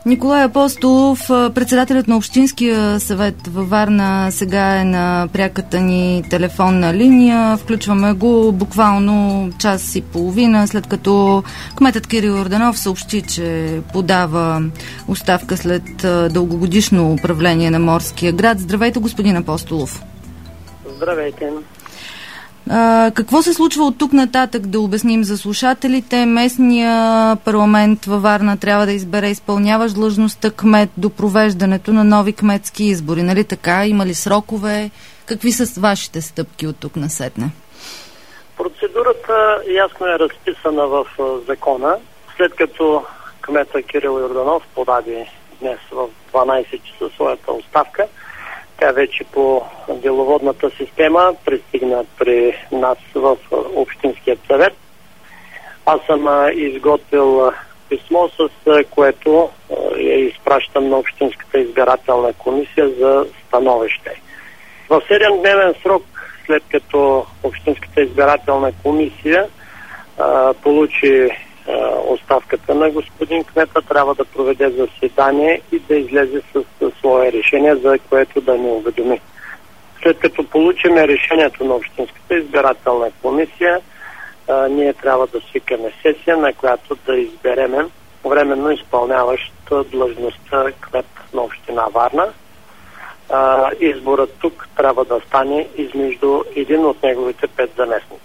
Николай Апостолов, председателят на Общинския съвет във Варна, сега е на пряката ни телефонна линия. Включваме го буквално час и половина, след като кметът Кирил Йорданов съобщи, че подава оставка след дългогодишно управление на Морския град. Здравейте, господин Апостолов. Здравейте. Какво се случва от тук нататък, да обясним за слушателите? Местния парламент във Варна трябва да избере изпълняващ длъжността кмет до провеждането на нови кметски избори. Нали така? Има ли срокове? Какви са вашите стъпки от тук насетне? Процедурата ясно е разписана в закона. След като кмета Кирил Йорданов подаде днес в 12 часа своята оставка, тя вече по деловодната система пристигна при нас в Общинския съвет. Аз съм изготвил писмо, с което я изпращам на Общинската избирателна комисия за становище. В 7-дневен срок, след като Общинската избирателна комисия получи оставката на господин кмета, трябва да проведе заседание и да излезе с свое решение, за което да ни уведоми. След като получим решението на Общинската избирателна комисия, ние трябва да свикаме сесия, на която да избереме временно изпълняващ длъжността кмет на община Варна. Изборът тук трябва да стане измежду един от неговите 5 заместници.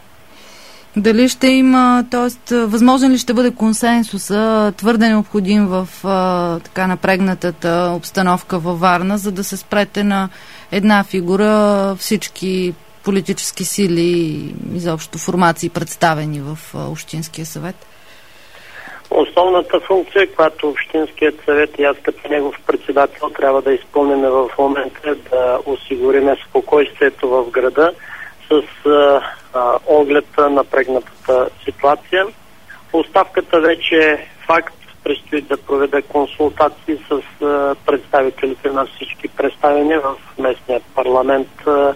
Дали ще има, т.е. възможен ли ще бъде консенсуса, твърде необходим в така напрегнатата обстановка във Варна, за да се спрете на една фигура, всички политически сили, изобщо формации представени в Общинския съвет? Основната функция, която Общинският съвет и аз като негов председател трябва да изпълним в момента, е да осигурим спокойствието в града с оглед на напрегнатата ситуация. Оставката вече е факт. Предстои да проведе консултации с представителите на всички представени в местния парламент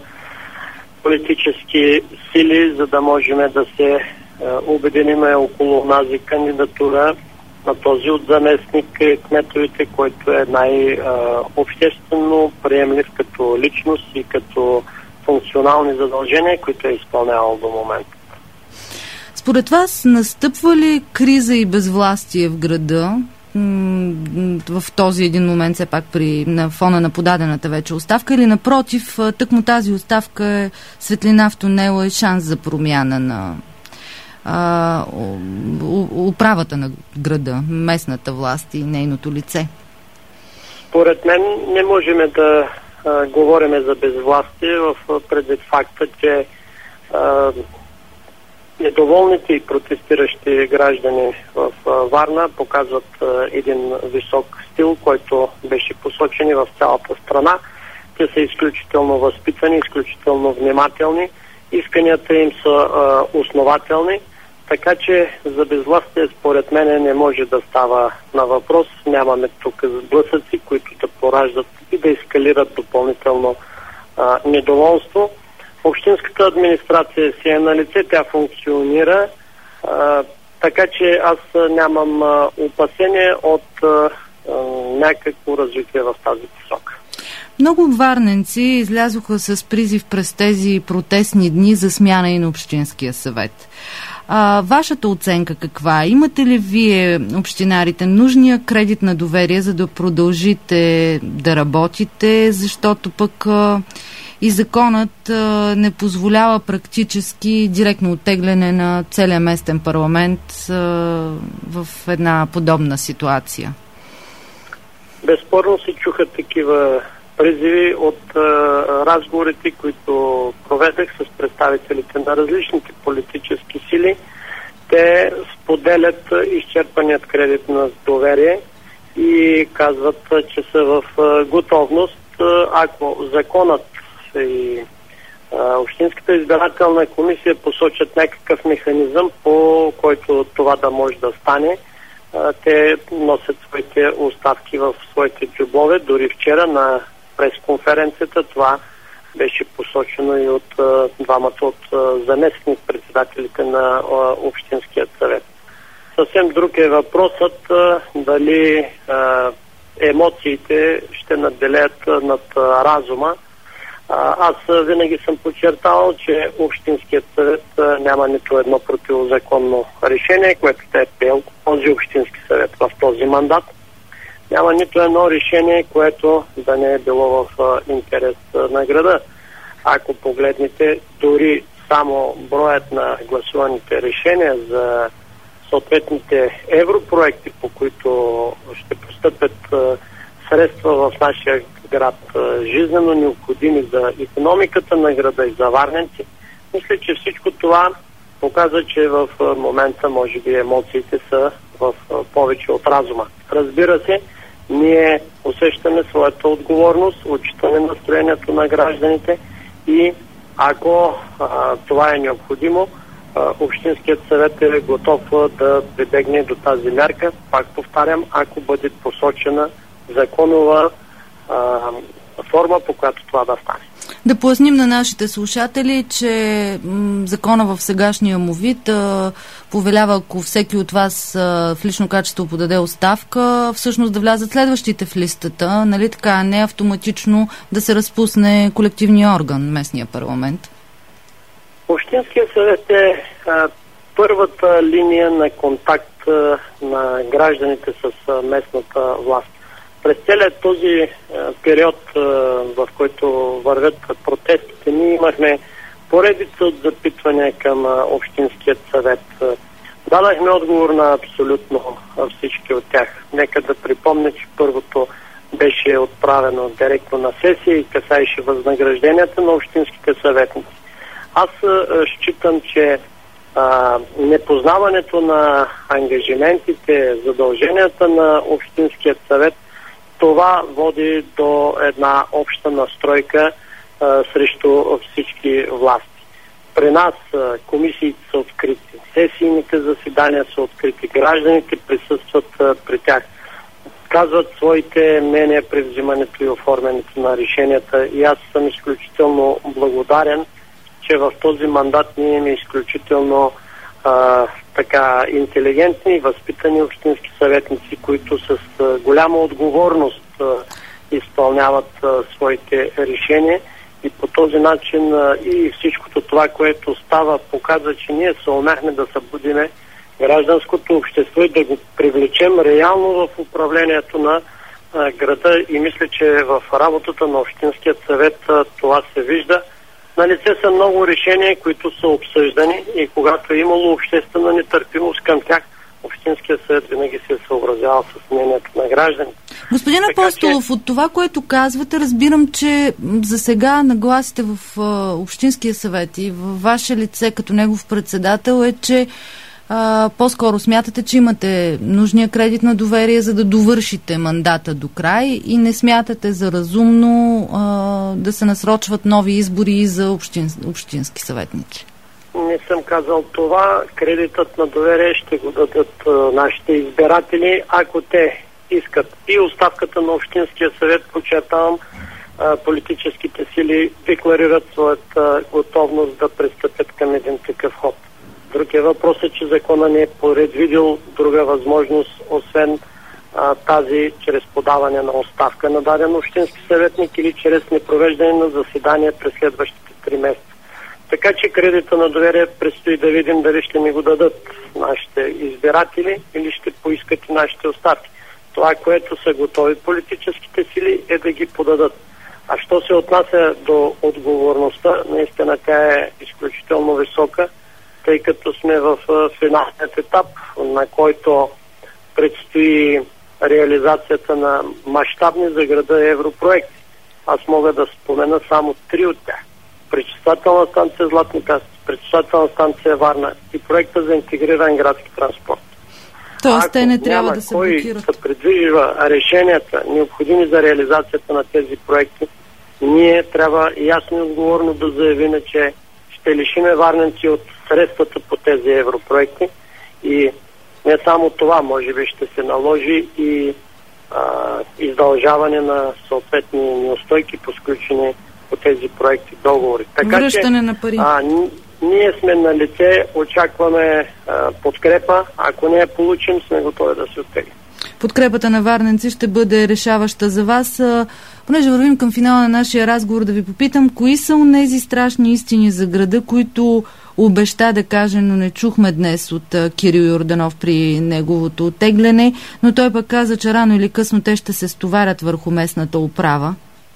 политически сили, за да можем да се обединиме около тази кандидатура на този от заместник кметовете, който е най-обществено приемлив като личност и като функционални задължения, които е изпълнявал до момента. Според вас настъпва ли криза и безвластие в града в този един момент, все пак на фона на подадената вече оставка, или напротив, тъкмо тази оставка е светлина в тунела и шанс за промяна на управата на града, местната власт и нейното лице? Според мен не можем да говорим за безвластие в предвид факта, че недоволните и протестиращи граждани в Варна показват един висок стил, който беше посочен и в цялата страна. Те са изключително възпитани, изключително внимателни. Исканията им са основателни, така че за безвластие според мен не може да става на въпрос. Нямаме тук сблъсъци, които да пораждат и да ескалират допълнително недоволство. Общинската администрация си е на лице, тя функционира, така че аз нямам опасение от някакво развитие в тази посока. Много варненци излязоха с призив през тези протестни дни за смяна и на Общинския съвет. Вашата оценка каква? Имате ли вие, общинарите, нужния кредит на доверие, за да продължите да работите, защото пък и законът не позволява практически директно оттегляне на целия местен парламент в една подобна ситуация? Безспорно се чуха такива призиви от разговорите, които проведах с представителите на различните политически сили. Те споделят изчерпаният кредит на доверие и казват, че са в готовност, ако законът и Общинската избирателна комисия посочат някакъв механизъм, по който това да може да стане. Те носят своите оставки в своите джобове. Дори вчера на пресконференцията това беше посочено и от двамата от заместник председателите на Общинския съвет. Съвсем друг е въпросът дали емоциите ще надделеят над разума. Аз винаги съм подчертавал, че Общинският съвет няма нито едно противозаконно решение, което те е приел този Общински съвет в този мандат. Няма нито едно решение, което да не е било в интерес на града. Ако погледнете дори само броят на гласуваните решения за съответните европроекти, по които ще постъпят средства в нашия град, жизнено необходими за икономиката на града и за варненци, мисля, че всичко това показва, че в момента може би емоциите са в повече от разума. Разбира се, ние усещаме своята отговорност, отчитаме настроението на гражданите и ако това е необходимо, Общинският съвет е готов да прибегне до тази мярка. Пак повтарям, ако бъде посочена законова форма, по която това да стане. Да поясним на нашите слушатели, че закона в сегашния му вид повелява, ако всеки от вас в лично качество подаде оставка, всъщност да влязат следващите в листата, нали така, а не автоматично да се разпусне колективния орган, местния парламент. Общинския съвет е първата линия на контакт на гражданите с местната власт. През целият този период, в който вървят протестите, ние имахме поредица от запитвания към Общинският съвет. Дадахме отговор на абсолютно всички от тях. Нека да припомня, че първото беше отправено директно на сесия и касаеше възнагражденията на общинските съветници. Аз считам, че непознаването на ангажиментите, задълженията на Общинският съвет, това води до една обща настройка срещу всички власти. При нас комисиите са открити, сесийните заседания са открити, гражданите присъстват при тях, казват своите мнения при взимането и оформянето на решенията и аз съм изключително благодарен, че в този мандат ние имаме изключително така интелигентни и възпитани общински съветници, които с голяма отговорност изпълняват своите решения и по този начин и всичкото това, което става, показва, че ние се умяхме да събудиме гражданското общество и да го привлечем реално в управлението на града и мисля, че в работата на Общинският съвет това се вижда. Налице са много решения, които са обсъждани и когато е имало обществена нетърпимост към тях, Общинският съвет винаги се е съобразявал с мнението на гражданите. Господин Апостолов, от това, което казвате, разбирам, че за сега нагласите в Общинския съвет и във ваше лице като негов председател е, че по-скоро смятате, че имате нужния кредит на доверие, за да довършите мандата до край и не смятате за разумно да се насрочват нови избори за общински съветници. Не съм казал това. Кредитът на доверие ще го дадат нашите избиратели, ако те искат. И оставката на Общинския съвет, подчертавам, политическите сили декларират своята готовност да пристъпят към един такъв ход. Друг е въпросът, че закона не е предвидил друга възможност, освен тази чрез подаване на оставка на даден общински съветник или чрез непровеждане на заседания през следващите 3 месеца. Така че кредита на доверие предстои да видим дали ще ни го дадат нашите избиратели или ще поискат и нашите оставки. Това, което са готови политическите сили, е да ги подадат. А що се отнася до отговорността, наистина тя е изключително висока, тъй като сме в финалният етап, на който предстои реализацията на мащабни за града европроекти. Аз мога да спомена само 3 от тях. Пречиствателна станция Златни пясъци, пречиствателна станция Варна и проекта за интегриран градски транспорт. Тоест те не трябва да се блокират. Ако се предвижда решенията, необходими за реализацията на тези проекти, ние трябва ясно и отговорно да заявим, че ще лишиме варненци от средствата по тези европроекти и не само това, може би ще се наложи и издължаване на съответни неустойки по сключени по тези проекти договори. Така, връщане на пари. ние сме на лице, очакваме подкрепа. Ако не я получим, сме готови да се оттеглим. Подкрепата на варненци ще бъде решаваща за вас. Понеже вървим към финала на нашия разговор, да ви попитам, кои са онези страшни истини за града, които обеща да каже, но не чухме днес от Кирил Йорданов при неговото оттегляне, но той пък каза, че рано или късно те ще се стоварят върху местната управа.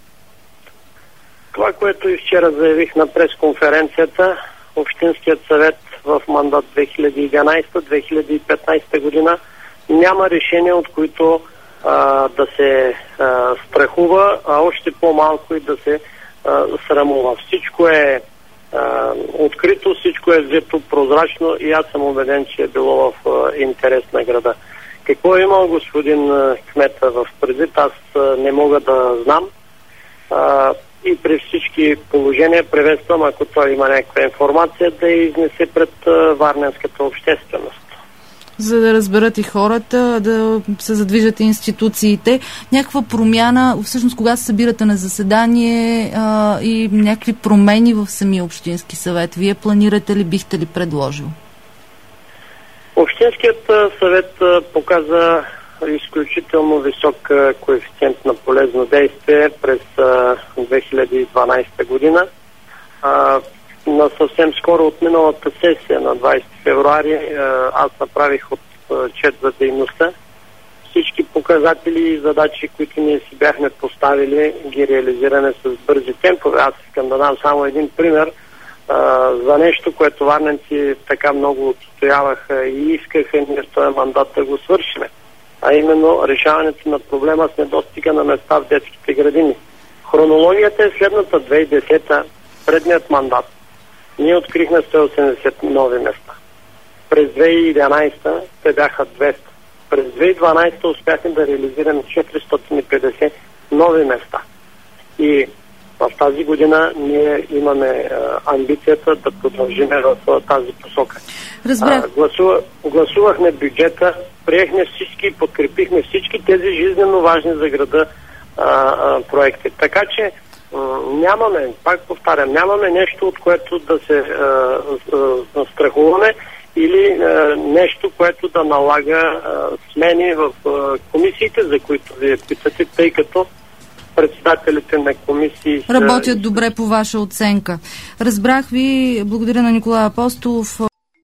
Това, което и вчера заявих на пресконференцията, Общинският съвет в мандат 2011-2015 година няма решения, от които да се страхува, а още по-малко и да се срамува. Всичко е открито, всичко е взето прозрачно и аз съм убеден, че е било в интерес на града. Какво е имал господин кмета в предвид, аз не мога да знам. И при всички положения приветствам, ако той има някаква информация, да я изнесе пред варненската общественост. За да разберат и хората, да се задвижат и институциите. Някаква промяна, всъщност кога се събирате на заседание и някакви промени в самия Общински съвет, вие планирате ли, бихте ли предложил? Общинският съвет показа изключително висок коефициент на полезно действие през 2012 година. На съвсем скоро от миналата сесия на 20 февруари аз направих отчет за дейността. Всички показатели и задачи, които ние си бяхме поставили, ги реализираме с бързи темпове. Аз искам да дам само един пример за нещо, което варненци така много отстояваха и искаха ние в този мандат да го свършиме. А именно решаването на проблема с недостига на места в детските градини. Хронологията е следната: 2010-та, предният мандат, ние открихме 180 нови места. През 2011-та те бяха 200. През 2012-та успяхме да реализираме 450 нови места. И в тази година ние имаме амбицията да продължим в тази посока. Гласувахме бюджета, приехме всички, подкрепихме всички тези жизненно важни за града проекти. Така че нямаме, пак повтарям, нямаме нещо, от което да се страхуваме или нещо, което да налага смени в комисиите, за които вие питате, тъй като председателите на комисии работят добре по ваша оценка. Разбрах ви. Благодаря на Николай Апостолов.